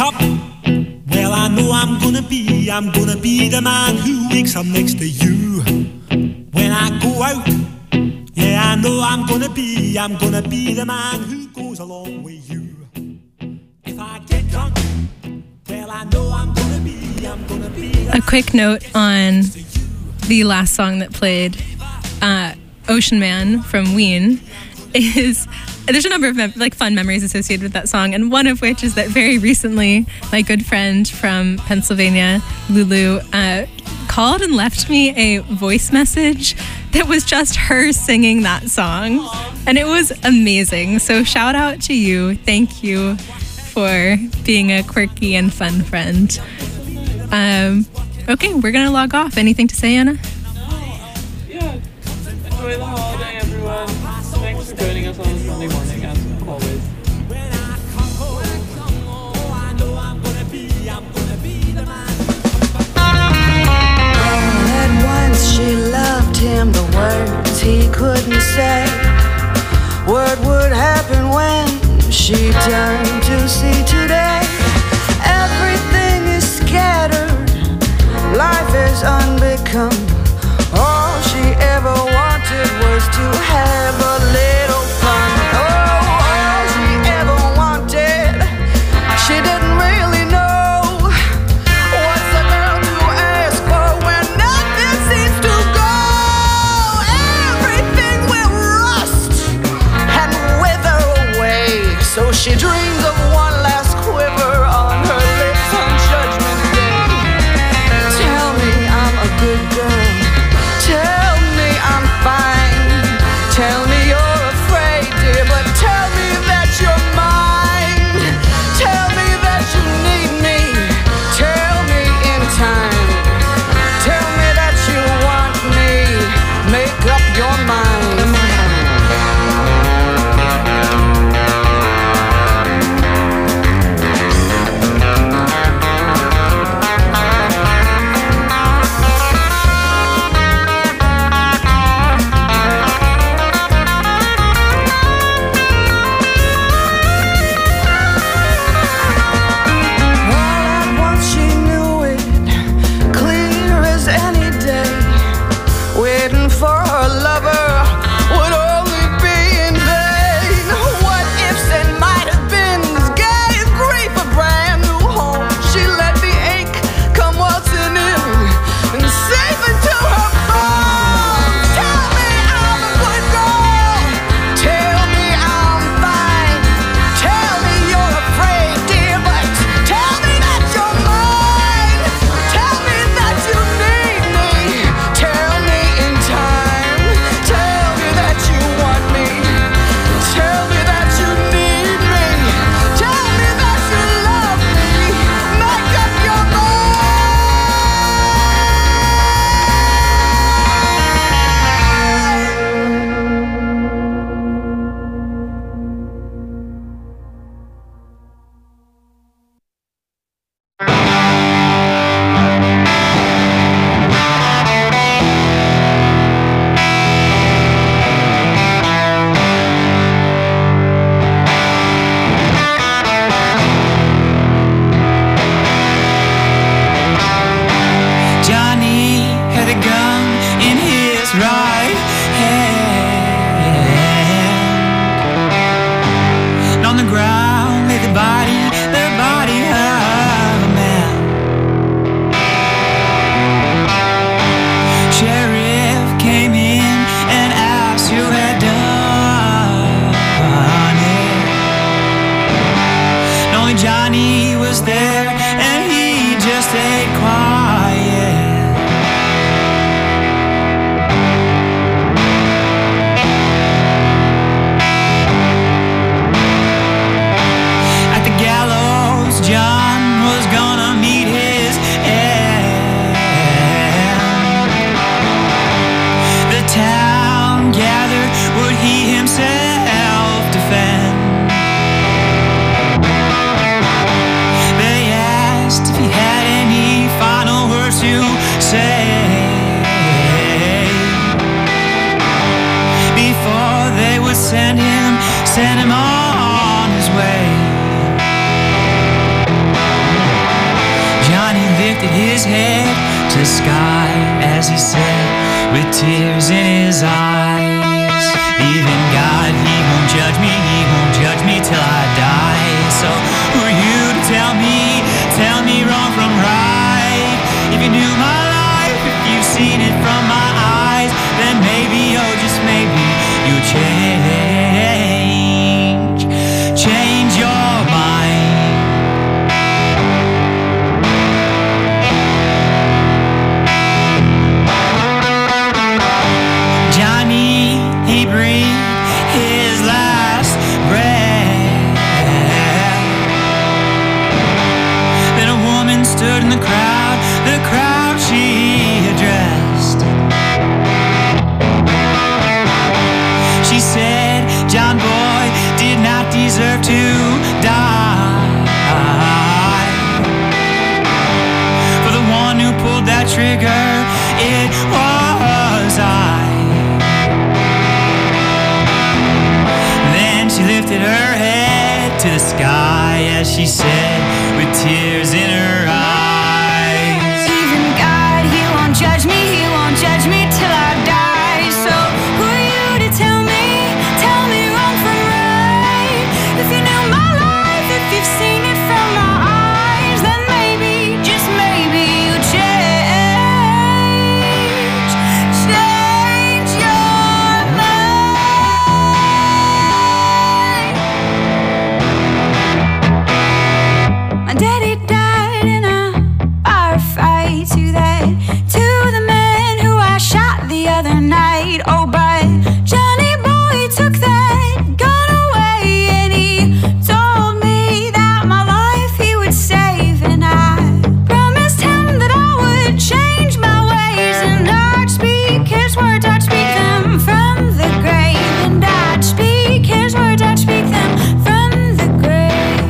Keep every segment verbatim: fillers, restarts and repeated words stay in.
up, well, I know I'm gonna be, I'm gonna be the man who wakes up next to you. When I go out, yeah, I know I'm gonna be, I'm gonna be the man who goes along with you. If I get drunk, well, I know I'm gonna be, I'm gonna be the A quick note on the last song that played, uh, Ocean Man from Ween, is there's a number of mem- like fun memories associated with that song, and one of which is that very recently my good friend from Pennsylvania, Lulu, uh, called and left me a voice message that was just her singing that song, and it was amazing. So shout out to you. Thank you for being a quirky and fun friend. Um, okay, we're gonna log off. Anything to say, Anna? Yeah. Enjoy the holiday, everyone. Thanks for joining us on this Sunday morning, as always. All at once she loved him, the words he couldn't say. What would happen when she turned to see today? Everything is scattered, life is unbecome. All she ever wanted was to have a little fun. Oh, all she ever wanted, she didn't really know. What's a girl to ask for when nothing seems to go? Everything will rust and wither away. So she dreams of one last quiver on her lips on Judgment Day. Tell me I'm a good girl. Tell me I'm fine. Tell me you're afraid, dear, but tell me that you're mine. Tell me that you need me. Tell me in time. Tell me that you want me. Make up your mind. Send him, send him on his way. lifted his head to the sky as he said, with tears in his eyes, even God, he won't judge me, he won't judge me till I die. So who are you to tell me, tell me wrong from right? If you knew my life, if you've seen it from my eyes, then maybe, oh just maybe, you'll change, change your mind. Johnny, he breathed his last breath. Then a woman stood in the crowd, the crowd she addressed. She said, John boy did not deserve to die. For the one who pulled that trigger, it was I. She lifted her head to the sky as she said, with tears in her eyes, even God, he won't judge me, he won't judge me till I die. So who are you to tell me, tell me wrong from right? If you knew my life, if you've seen it from my eyes, then maybe, just maybe, you change, change your mind. My daddy died in a bar fight. To that, to the man who I shot the other night. Oh, but Johnny boy took that gun away, and he told me that my life he would save. And I promised him that I would change my ways, and I'd speak his words, I'd speak them from the grave. And I'd speak his words, I'd speak them from the grave.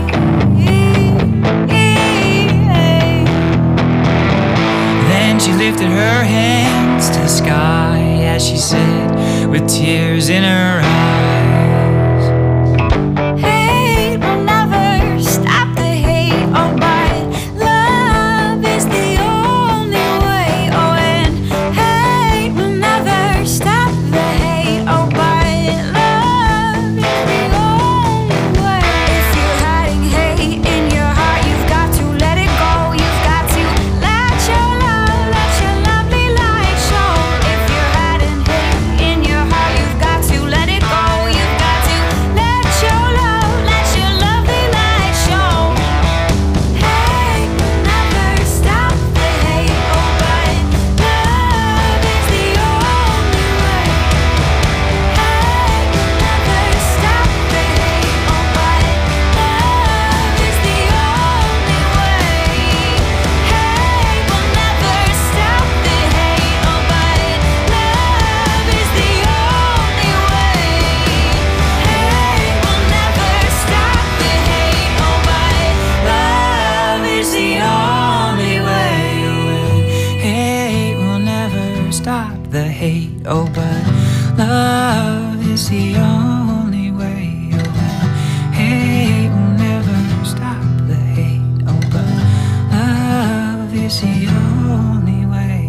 Then she lifted her hands to the sky as she said, with tears in her eyes, Hate will never stop the hate, oh, but love is the only way. Oh, and hate will never stop the hate, oh, but love is the only way. If you're hiding hate in your heart, you've got to let it go. You've got to let your love, let your lovely light show. If you're hiding hate in your heart, you've got to let it go. You've got to let your love, let your lovely light show. Hate will never stop the hate, oh, but love is the only way. Hate will never stop the hate, oh, but love is the only way. Hate will never stop the hate, oh, but love is the only way. Hate will never stop the hate, oh, but love is the only way. hate will never stop the hate, oh but love is the only way. Oh, hate will never stop the hate, oh but love is the only way.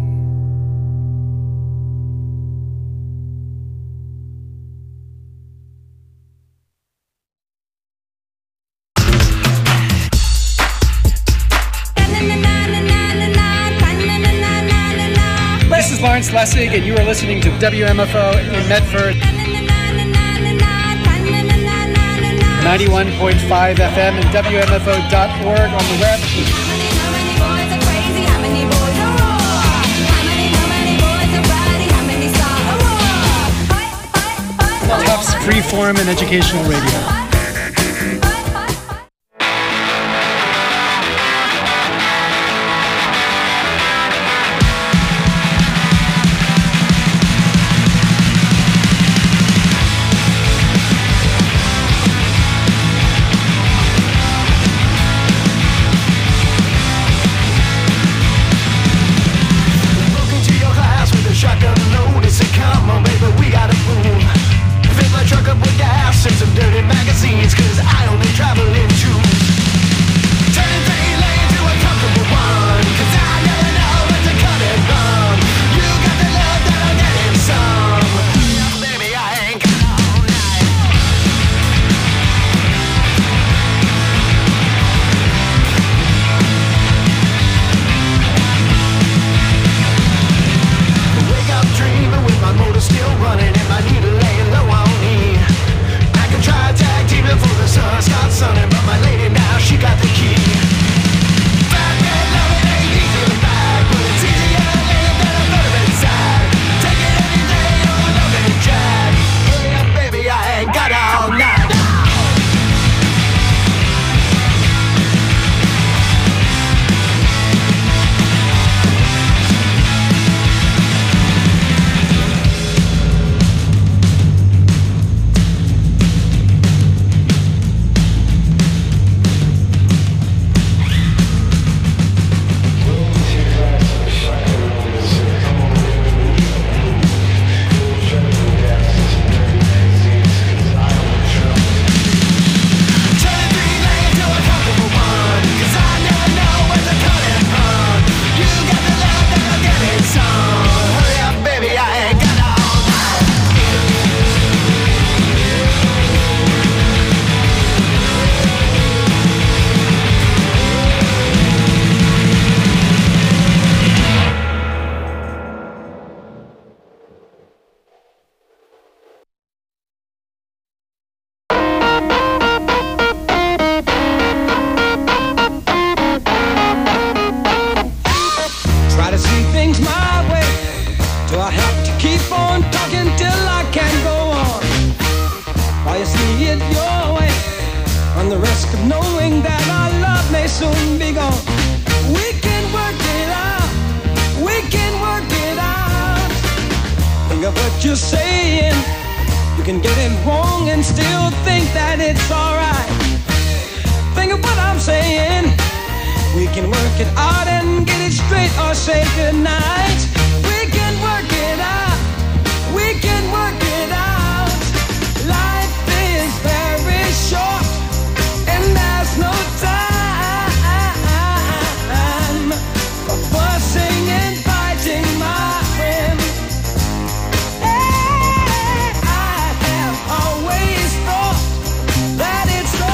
This is Lawrence Lessig, and you are listening to W M F O in Medford, ninety-one point five F M and W M F O dot org on the web. Tufts Freeform and Educational Radio. Shotgun load, it's a come on, baby, we gotta move. Fill my truck up with gas and some dirty magazines. soon be gone. We can work it out. We can work it out. Think of what you're saying. You can get it wrong and still think that it's alright. Think of what I'm saying. We can work it out and get it straight or say goodnight. We can work it out. We can work it out. Life is very short and there's no time for fussing and fighting, my friend. Hey, I have always thought that it's a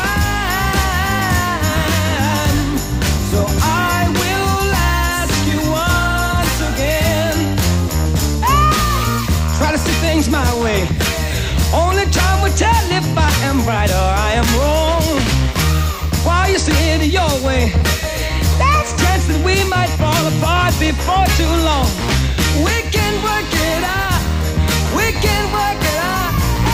crime. So I will ask you once again. Hey, try to see things my way. Only time will tell if I am right or I am wrong. While you see it your way, there's a chance that we might fall apart before too long. We can work it out. We can work it out.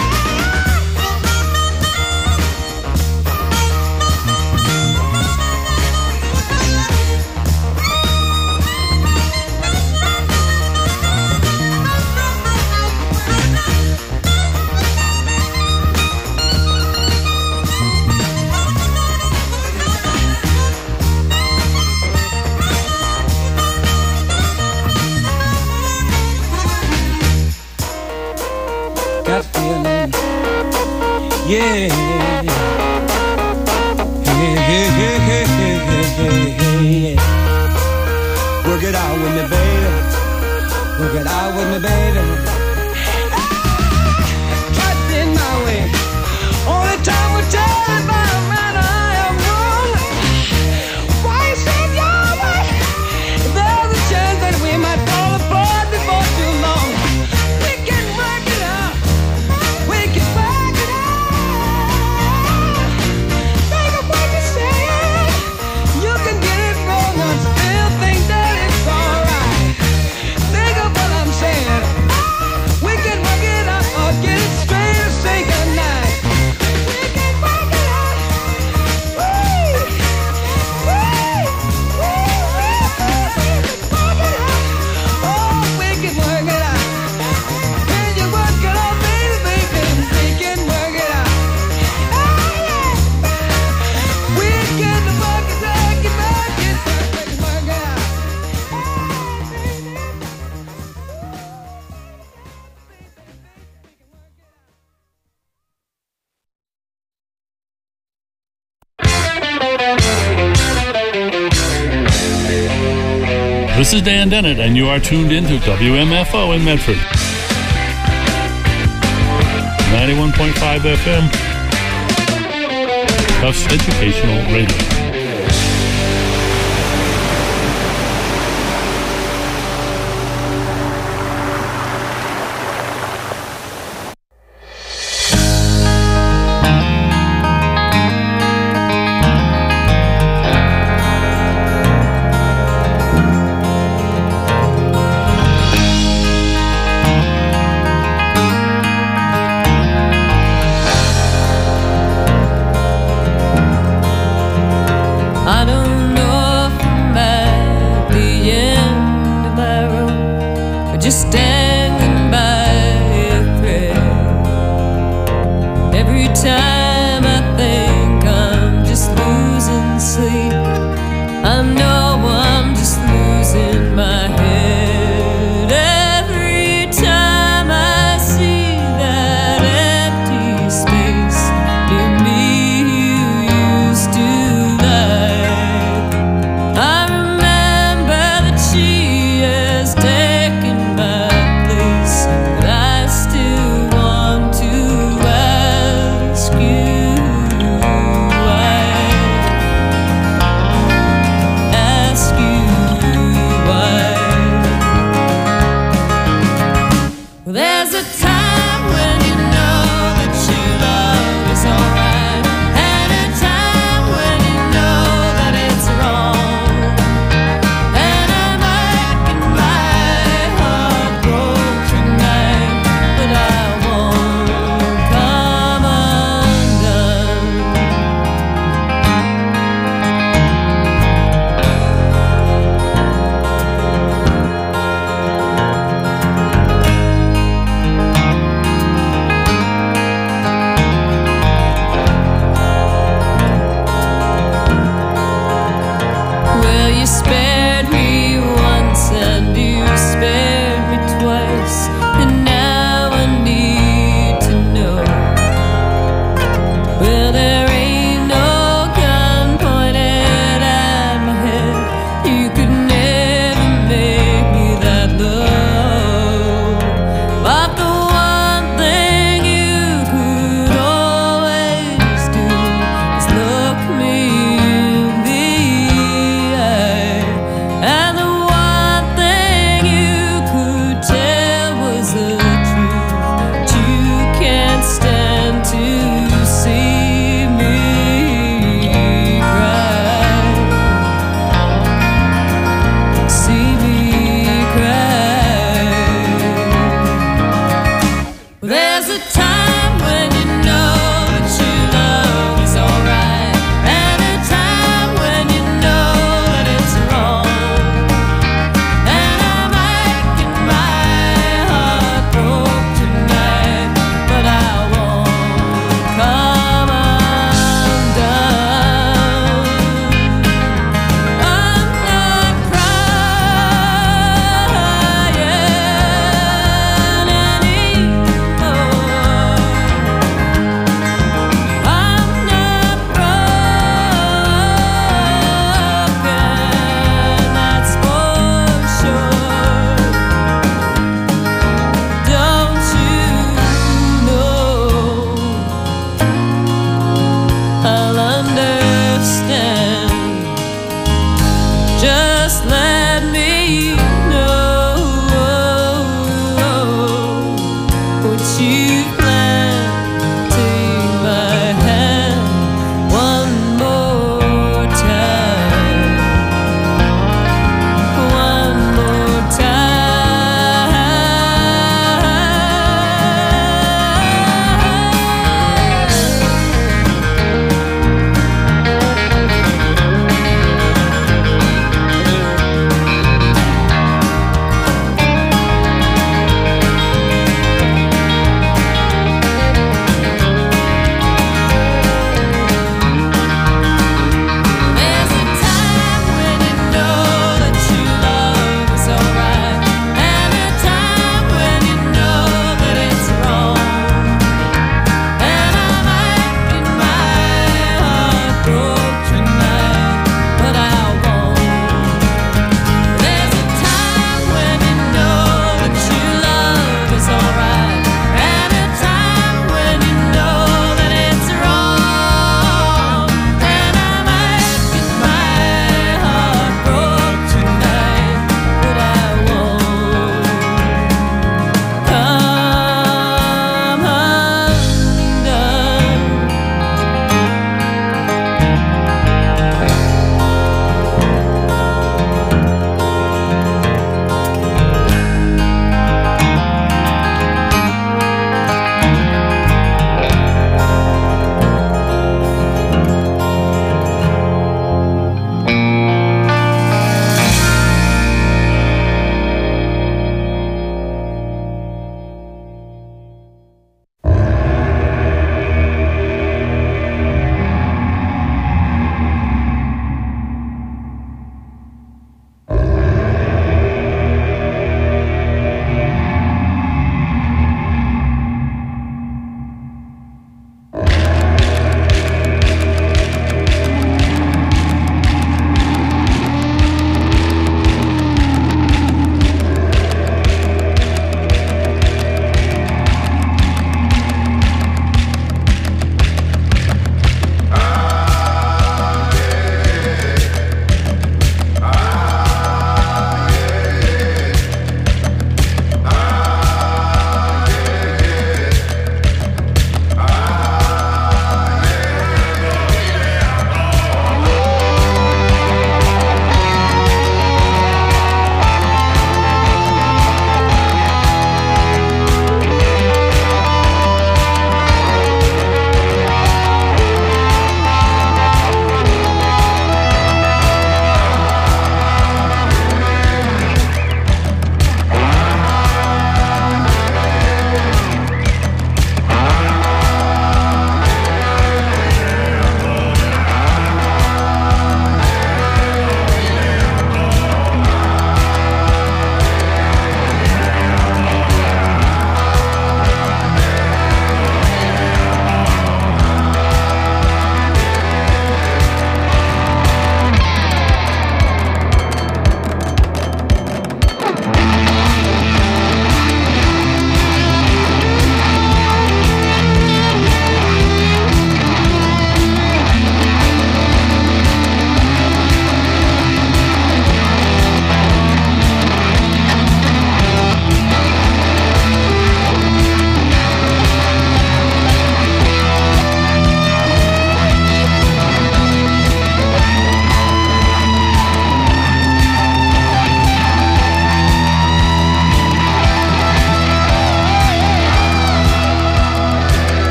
Got a feeling, yeah. Hey, hey, hey, hey, hey, hey, hey. Work it out with me, baby. Work it out with me, baby. Try to spin my way. Only time will tell if I'm right or I am wrong. Why you say your way? There's a chance that we might fall apart before too long. We can work it out. We can work it out. Think of what you're saying. You can get it wrong and still think that it's alright. Think of what I'm saying. We can work it out or get it straight or say goodnight. We can work it out. Woo! Woo! Woo! Work it out. Oh, we can work it out. Can you work it out, baby, baby? We can work it out. Oh, yeah. We can work it out, get work it, work it, work it out. This is Dan Dennett, and you are tuned into W M F O in Medford. ninety-one point five F M. Tufts Educational Radio. I don't know if I'm at the end of my road or just standing by a thread. Every time I think I'm just losing sleep, I know I'm just losing my head. Every time I see that empty space near me you used to like, I remember that she has taken my place, but I still want to ask you.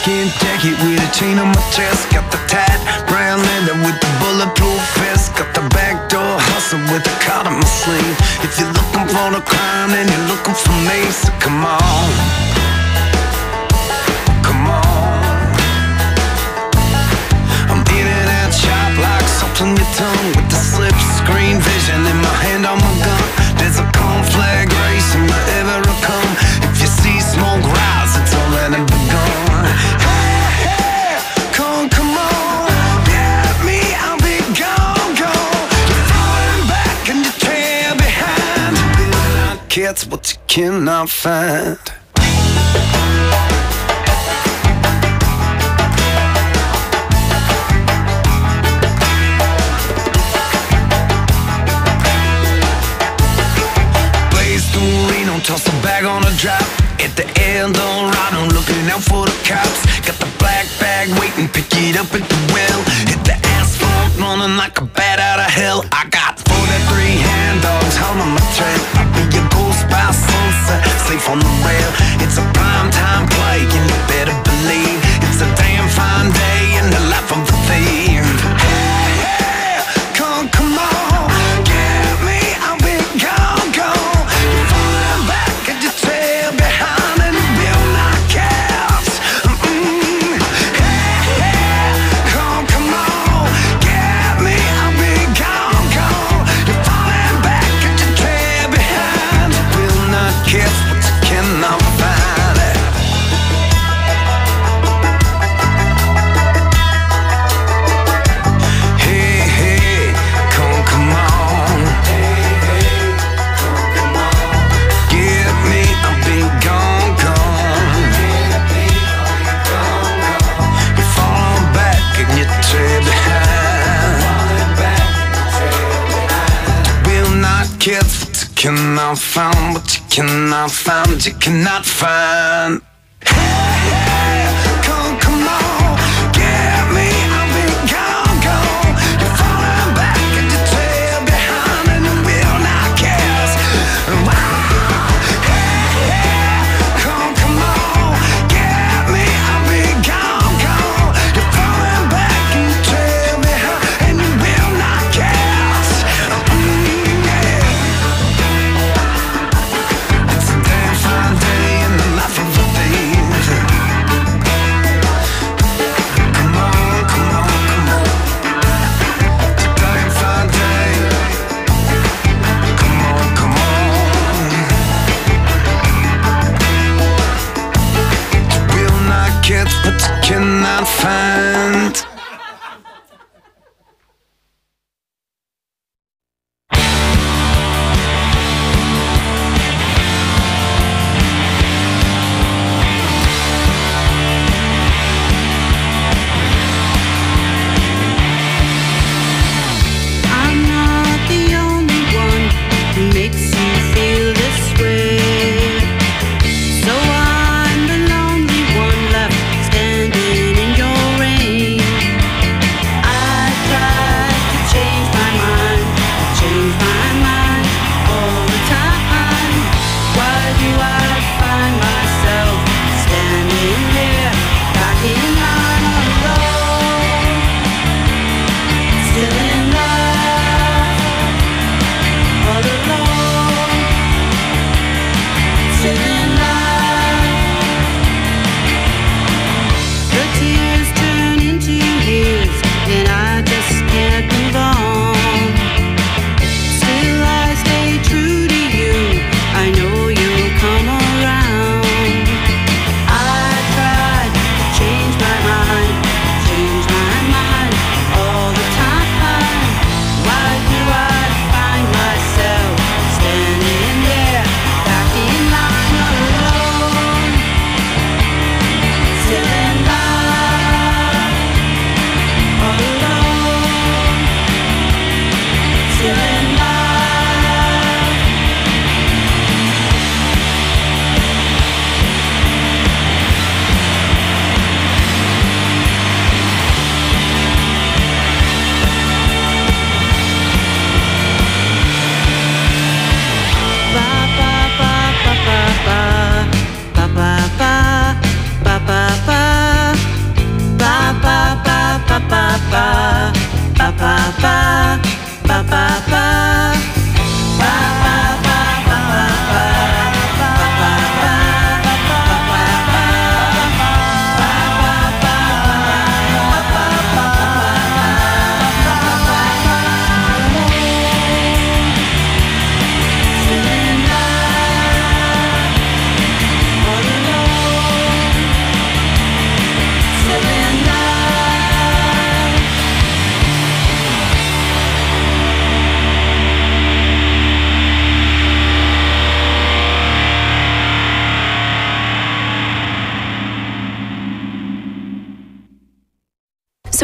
skin jacket with a chain on my chest. Got the tight brown leather with the bulletproof vest. Got the backdoor hustle with the card on my sleeve. If you're looking for the crime, then you're looking for me. So come on, come on. I'm in and out sharp like salt on your tongue, with the slip screen vision in my hand on my gun. There's a conflagration wherever I come. If you see smoke rise, it's already begun. Hey, hey, come, come on, get me, I'll be gone, gone. You're falling back and you trail behind. It's what you cannot find. Toss a bag on a drop at the Eldorado, looking out for the cops. Got the black bag waiting, pick it up at the well. Hit the asphalt, running like a bat out of hell. I got forty-three hand dogs holding my trail. I'll be your ghost by sunset, safe on the rail. It's a prime time play, and you better believe it's a damn fine day in the life of a thief. Hey, hey, come, come on, get me, I'll be gone, gone. Cannot find what you cannot find, you cannot find. Hey, hey, come, come on, get me, I'll be gone, gone. You're falling back and you trail behind, and you will not guess. Hey, hey, come, come on, get me, I'll be gone, gone. You're falling back and you trail behind, and you will not guess.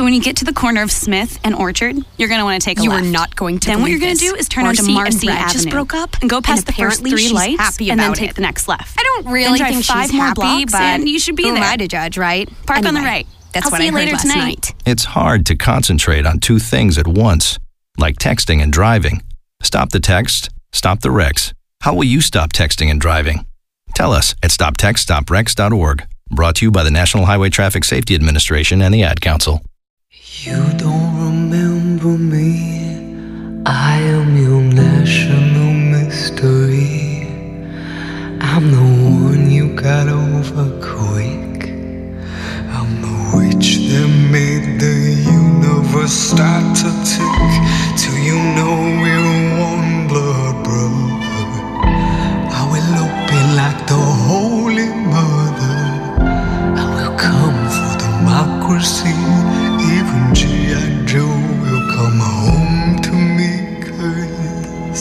So when you get to the corner of Smith and Orchard, you're going to want to take a You left. are not going to Then what believe you're going to this. do is turn Marcy onto Marcy and Brad Avenue. just broke up, and go past and the first apparently three she's lights, happy and then about take it. the next left. I don't really then drive think five she's more happy, blocks, but and you should be who there. am I to judge, right? Park on the Anyway, right. That's I'll what see I you heard later last tonight. night. It's hard to concentrate on two things at once, like texting and driving. Stop the text, stop the wrecks. How will you stop texting and driving? Tell us at stop text stop wrecks dot org. Brought to you by the National Highway Traffic Safety Administration and the Ad Council. You don't remember me. I am your national mystery. I'm the one you got over quick. I'm the witch that made the universe start to tick. Till you know we're one blood brother. I will open like the Holy Mother. I will come for democracy. Even G I. Joe will come home to me, girl.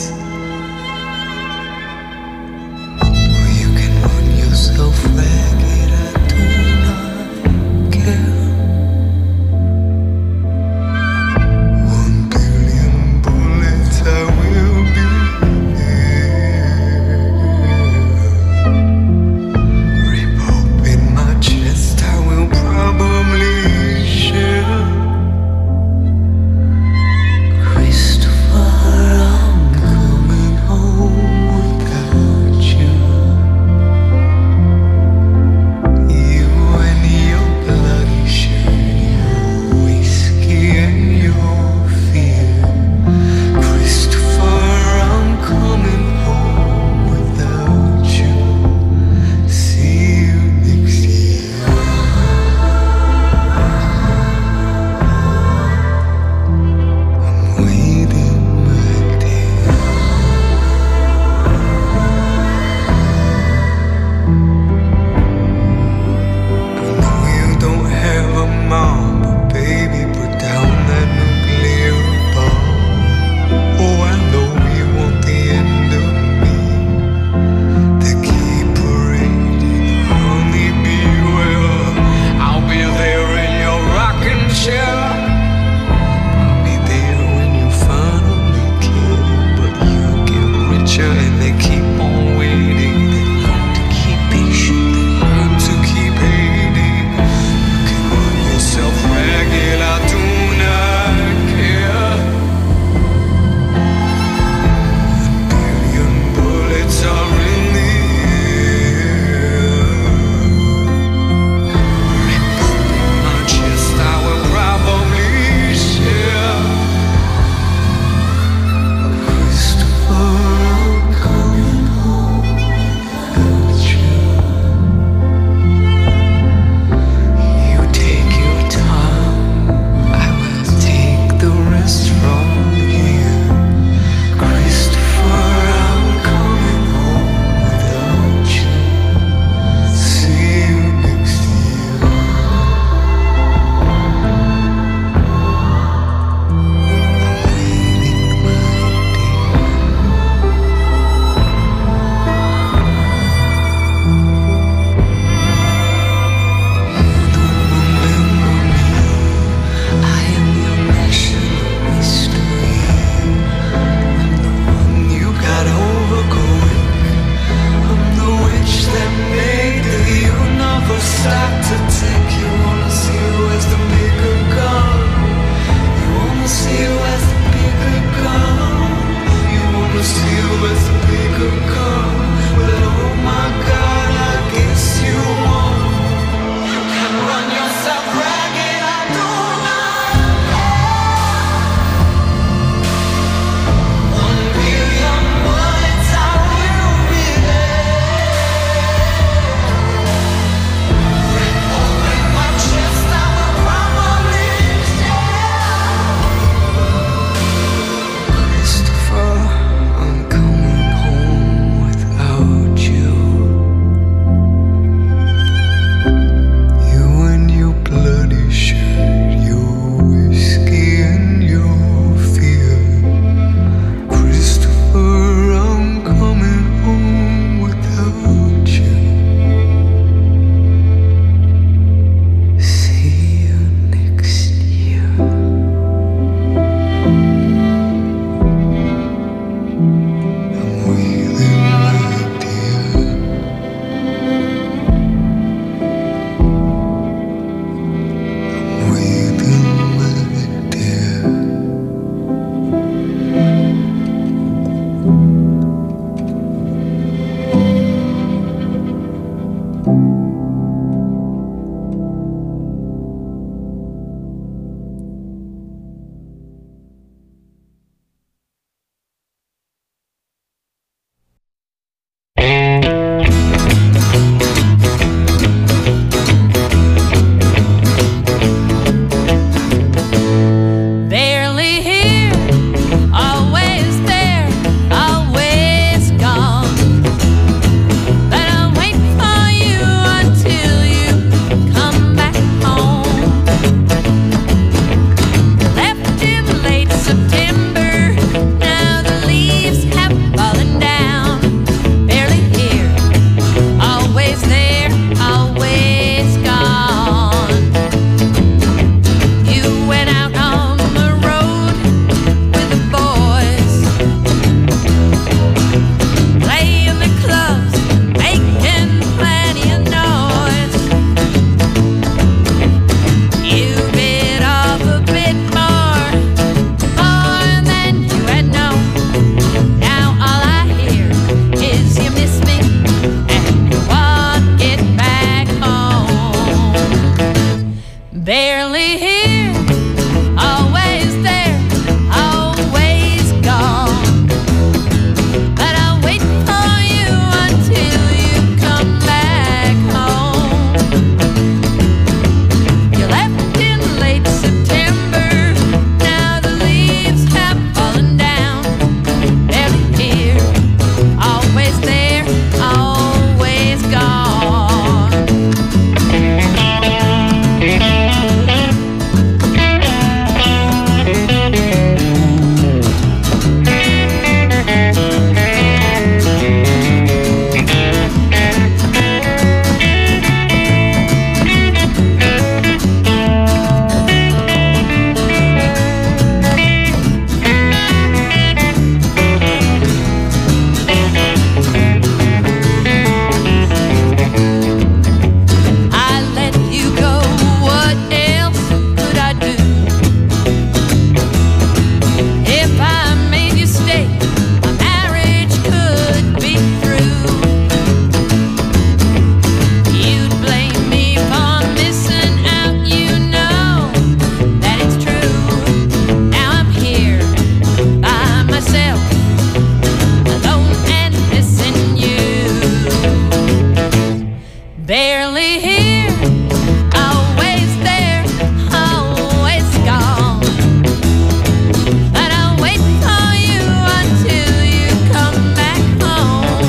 barely here, always there, always gone. And I'll wait for you until you come back home.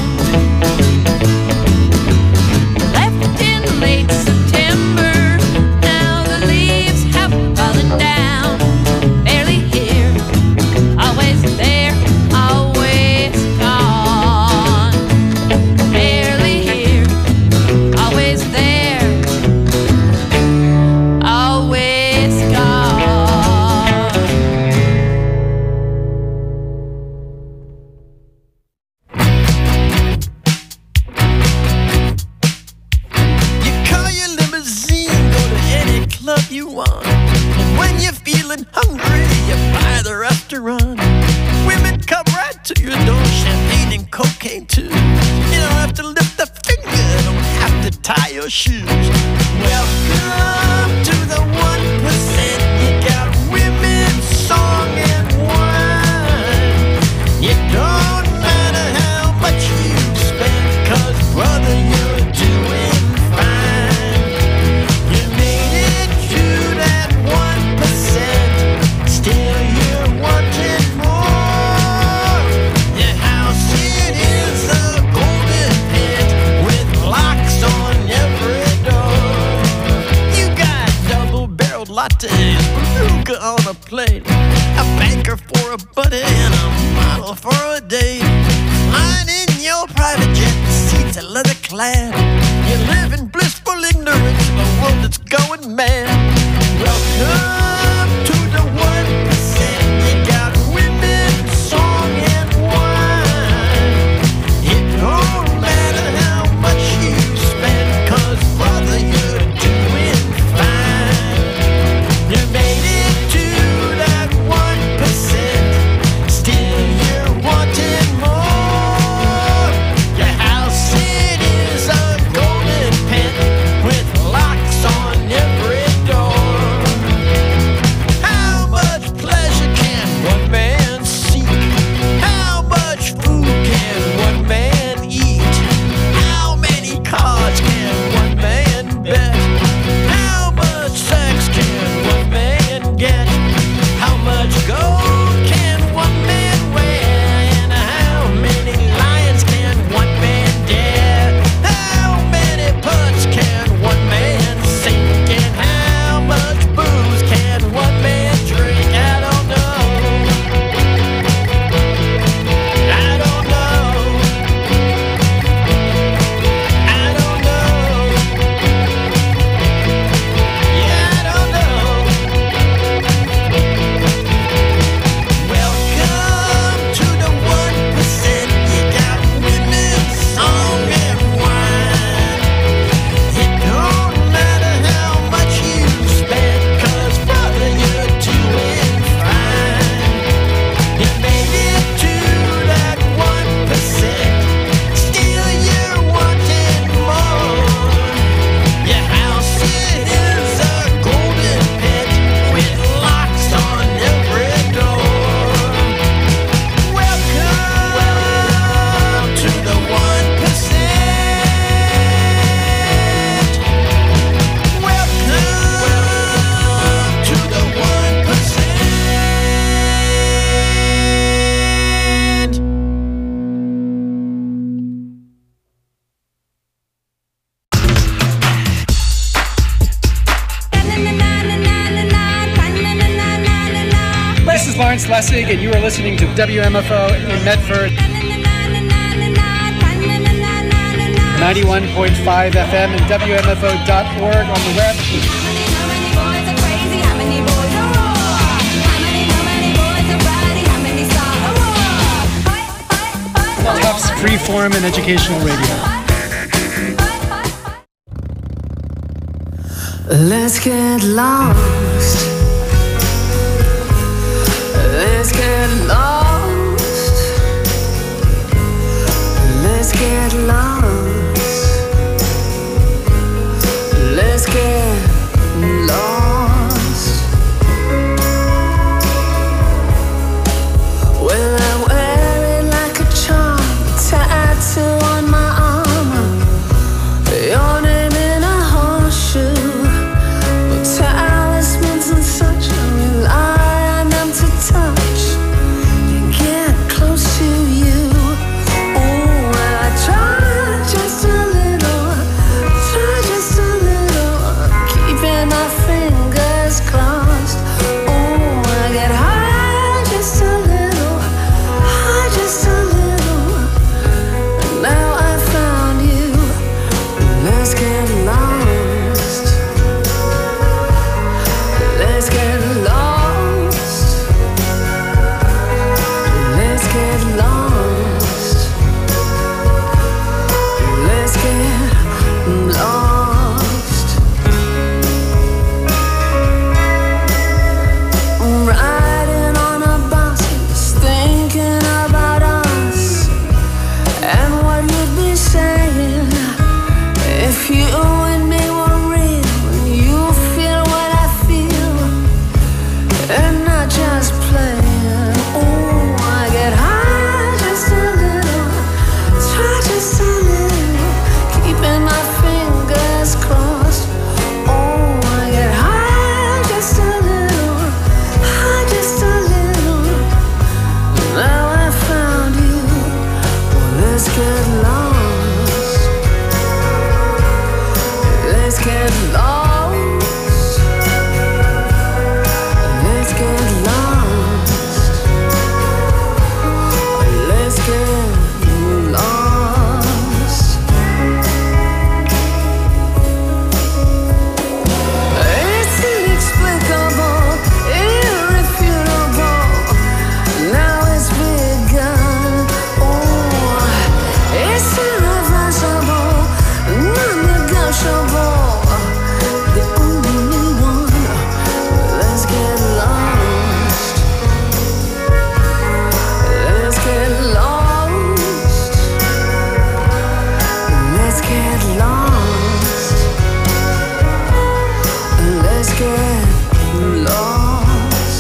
Left in late September, now the leaves have fallen down. Barely here, always there, always gone. Barely here, always there, always gone. You call your limousine, go to any club you want. And when you're feeling hungry, you buy the restaurant. Women come right to your door, champagne and cocaine too. You don't have to lift a finger, don't have to tie your shoes. Welcome to the one percent. You got women, song and wine. It don't matter how much you spend, 'cause brother, you're doing fine. You made it to that one percent. Still you're wanting more. Your house, it is a golden pit with locks on every door. You got double-barreled lattes, beluga on a plate, a banker for a buddy and a model for a date. Lying in your private jet, the seats are leather clad. You live in blissful ignorance of a world that's going mad. Welcome to the one percent. You got women, song and wine. It don't matter how much you spend, 'cause brother, you're doing fine. You made it to that one percent. Still you're wanting more. Your house, it is a golden pit with locks on every door. How much pleasure can one man seek? How much food can one man eat? How many cars can one man bet? How much sex can one man get? How much gold can one man wear? And how many lions can one man dare? How many putts can one man sink? And how much booze can one man drink? I don't know. I don't know. I don't know. Yeah, I don't know. Welcome to the one percent. You got women, song and wine. It don't matter how much you spend, 'cause brother, you're doing fine. You made it to that one percent. Still you're wanting more. Your house, it is a golden pit with locks on every door. Welcome to the one percent. Welcome to the one percent. This is Lawrence Lessig, and you are listening to W M F O in Medford. ninety-one point five F M and W M F O dot org on the web. Tufts Freeform and Educational Radio. Let's get lost. Let's get lost. Let's get lost. Let's get lost. Well, I wear it like a charm, tattoo on my armor. Your name is get lost. Let's get lost. Let's get lost. It's inexplicable, irrefutable. Now it's begun. Oh, it's irreversible, non-negotiable. The only one. Let's get lost. Let's get lost. Let's get lost. Let's get lost.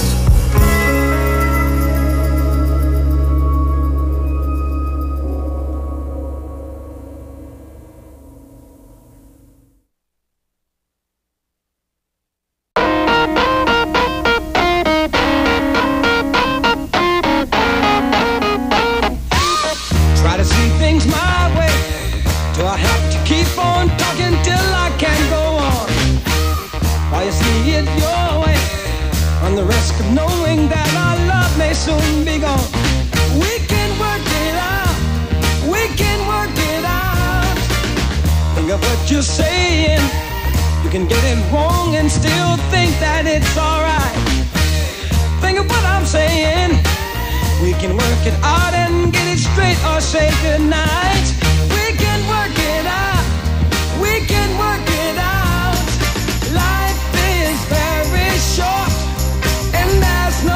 Try to see things my way. Do I have to keep on talking till I can't go on? While you see it your way, on the risk of knowing that our love may soon be gone. We can work it out. We can work it out. Think of what you're saying. You can get it wrong and still think that it's alright. Think of what I'm saying. We can work it out and get it straight or say goodnight. We can work it out. We can work it out. Life is very short and there's no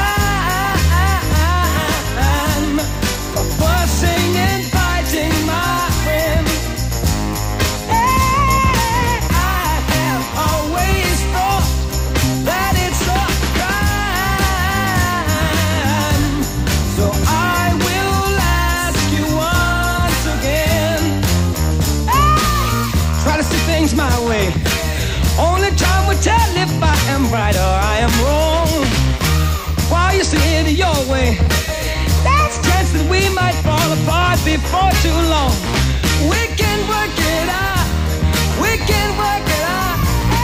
time for fussing and fighting, my friend. Hey, I have always thought that it's a crime. So I will ask you once again. Hey, try to see things my way. Only time will tell if I am right or I am wrong. While you see it your way, there's a chance that we might fall apart before too long. We can work it out. We can work it out.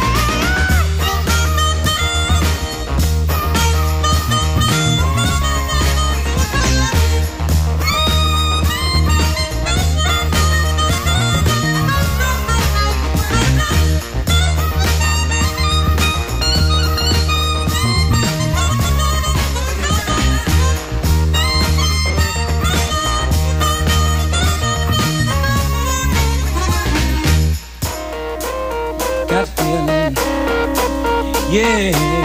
Got a feeling, yeah.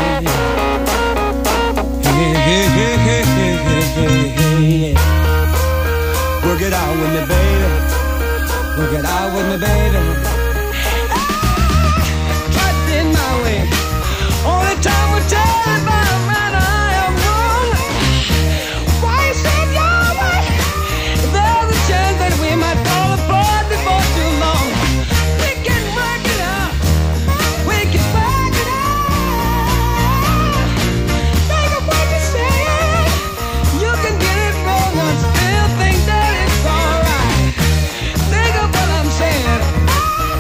Hey, hey, hey, hey, hey, hey, hey. Work it out with me, baby. Work it out with me, baby. Try it in my way. Only time will tell if I'm right or I am wrong. Why you say your way? There's a chance that we might fall apart before too long. We can work it out. We can work it out. Think of what you're saying. You can get it wrong and still think that it's alright. Think of what I'm saying.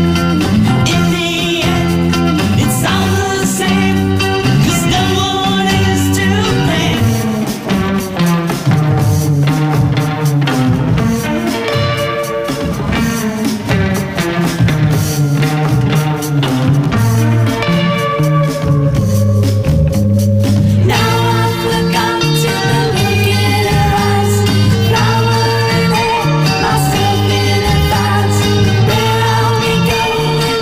In the end, it's all the same, 'cause no one is to blame. Now I've forgotten to look in her eyes, flower in hair, myself in advance. Where are we going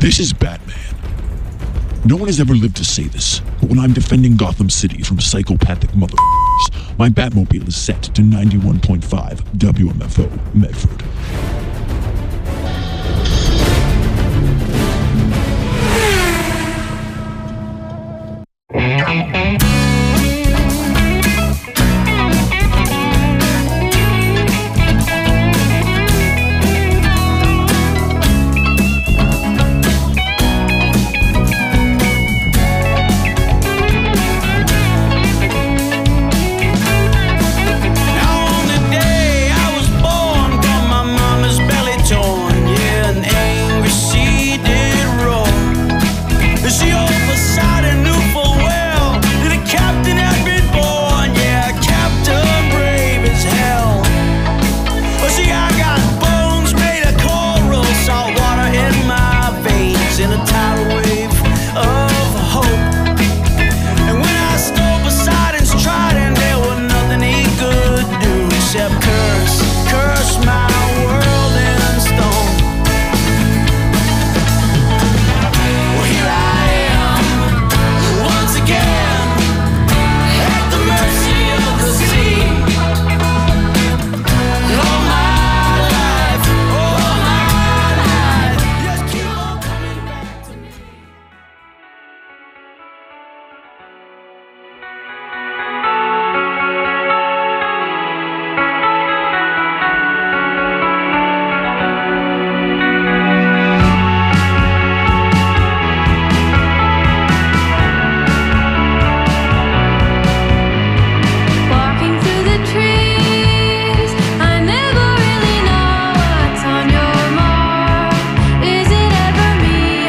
This is Batman. No one has ever lived to say this, but when I'm defending Gotham City from psychopathic motherfuckers, my Batmobile is set to ninety-one point five W M F O Medford.